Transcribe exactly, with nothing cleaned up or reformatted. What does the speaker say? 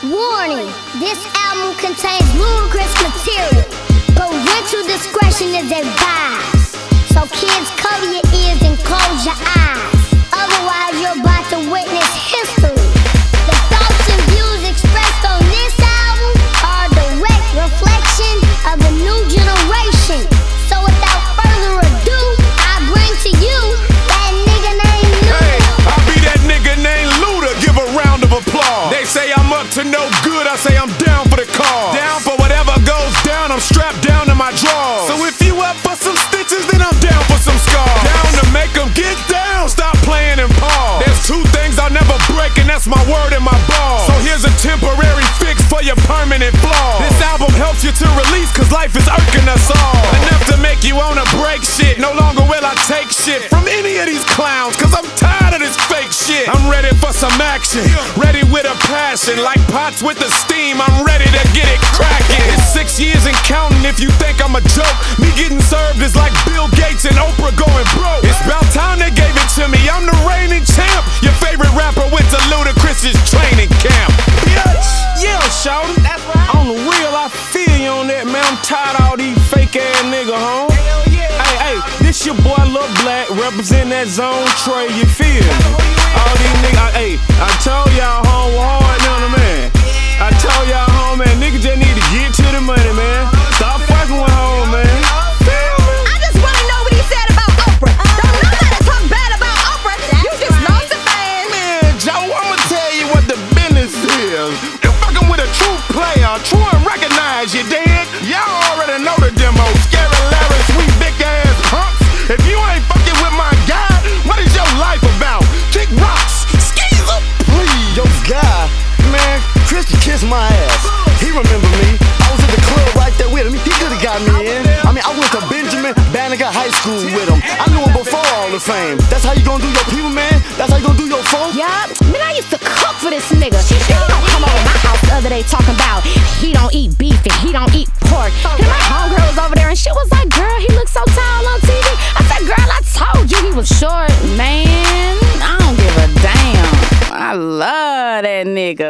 Warning, this album contains ludicrous material. Parental discretion is advised. So kids, cover your ears and close your eyes. Otherwise you're about to witness history. The thoughts and views expressed on this album are a direct reflection of a new generation. So without further ado, I bring to you that nigga named Luda. Hey, I be that nigga named Luda. Give a round of applause. They say I'm up to no good, I say I'm down for the cause. Down for whatever goes down, I'm strapped down in my drawers. So if you up for some stitches, then I'm down for some scars. Down to make them get down, stop playing and pause. There's two things I'll never break, and that's my word and my ball. So here's a temporary fix for your permanent flaw. This album helps you to release, cause life is irking us all. Enough to make you wanna break shit. No longer will I take shit from any of these clowns, cause I'm tired of this fake shit. I'm ready for some action, ready with a passion. Like pots with the steam, I'm ready to get it cracking. It's six years and counting if you think I'm a joke. Me getting served is like Bill Gates and Oprah going broke. It's about time they gave it to me, I'm the reigning champ. Your favorite rapper went to Ludacris's training camp. Bitch, yeah, shawty, that's right. On the real, I feel you on that, man. I'm tired of all these fake ass niggas, home. Hell yeah. Hey, hey, this your boy Lil Black, represent that zone Trey, you feel me? All these niggas, hey, I told y'all home hard, you know what I mean? I told y'all home, man, niggas just need to get to the money, man. Stop fucking with home, man. I just wanna know what he said about Oprah. Don't nobody talk bad about Oprah. You just lost a fan. Man, Joe, I'ma tell you what the business is. You're fucking with a true player, true and recognize, you dig? Y'all already know the demo. Scary Larry, sweet big ass punks. If you ain't fucking with my guy, what is your life about? Kick rocks, skeezer, please. Yo, guy, man, Chris kissed my ass. He remember me. I was at the club right there with him. He could've got me in. I mean, I went to Benjamin Banneker High School with him. I knew him before all the fame. That's how you gonna do your people, man? That's how you gonna do your folks? Yup, man, I used to cook for this nigga. He don't come over my house the other day talking about he don't eat beef and he don't eat pork. And my homegirl was over there and she was like, girl, he looks so tired.